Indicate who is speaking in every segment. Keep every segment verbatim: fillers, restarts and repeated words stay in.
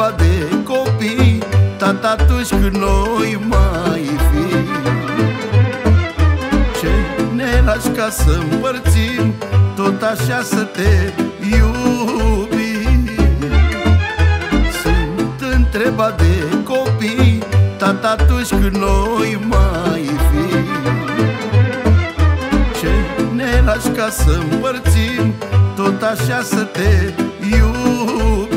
Speaker 1: întreba de copii, tata, atunci când noi mai fi, ce ne lași ca să împărțim, tot așa să te iubim. Sunt întreba de copii, tata, atunci când noi mai fi, ce ne lași ca să împărțim, tot așa să te iubim.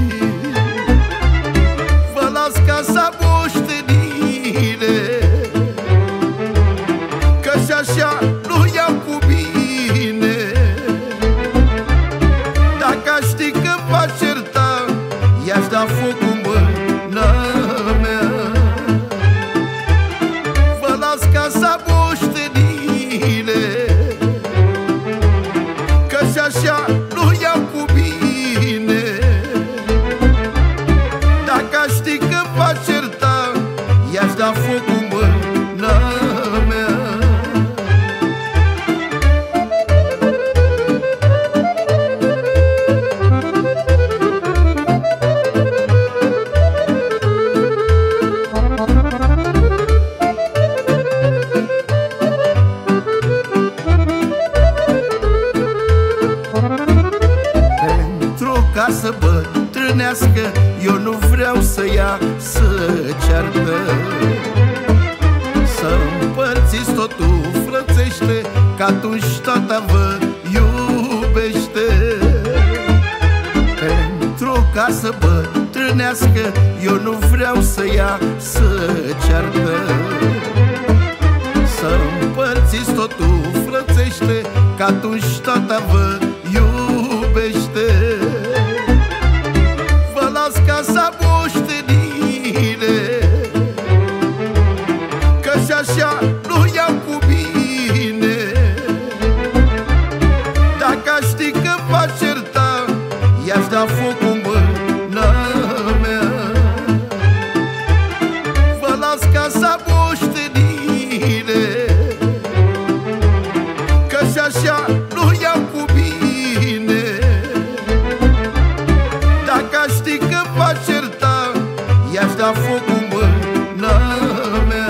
Speaker 1: Vă las casa moștenire, că și așa nu iau cu bine. Dacă aș ști că v-aș certa, i-aș da foc cu mâna mea. Vă las casa moștenire, că și așa nu iau cu bine. Dacă aș ști că v-aș certa, i-aș da foc cu mâna mea. Ca să bătrânească, eu nu vreau să ia să ceartă. Să împărțiți totul frățește, că atunci tata vă iubește. Pentru ca să bătrânească, eu nu vreau să ia să ceartă. Să împărțiți totul frățește, că atunci tata vă iubește. Vă las casa moștenire, că și așa nu iau cu bine. Dacă aș ști că v-aș certa, i-aș da foc cu mâna mea. Vă las casa moștenire, că și așa nu iau cu bine. Dacă aș ști că v-aș certa, i-aș da foc cu mâna mea.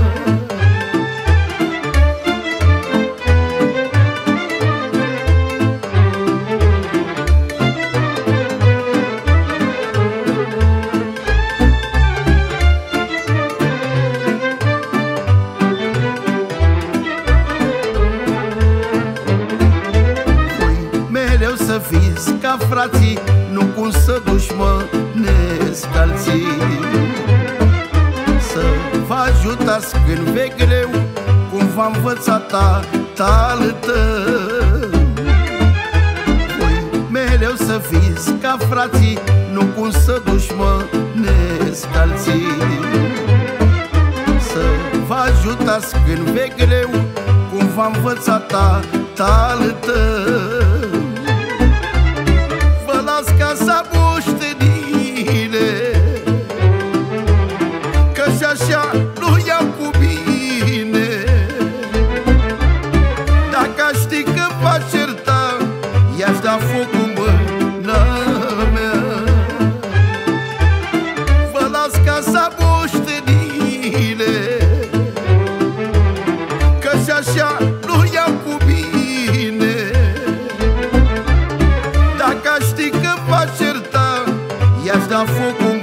Speaker 1: Să fiți ca frații, nu cum să dușmănesc alții. Să vă ajutați când ve greu, cum v-a învățat tatăl tău. Voi mereu să fiți ca frații, nu cum să dușmănesc alții. Să vă ajutați când ve greu, cum v-a învățat tatăl tău. Las casa moștenire, că și așa nu iau cu bine. Dacă aș ști că v-aș certa, i-aș da foc cu mâna mea. Vă las casa moștenire, că și așa nu iau cu bine. Dacă aș ști că v-aș certa, i-aș da foc cu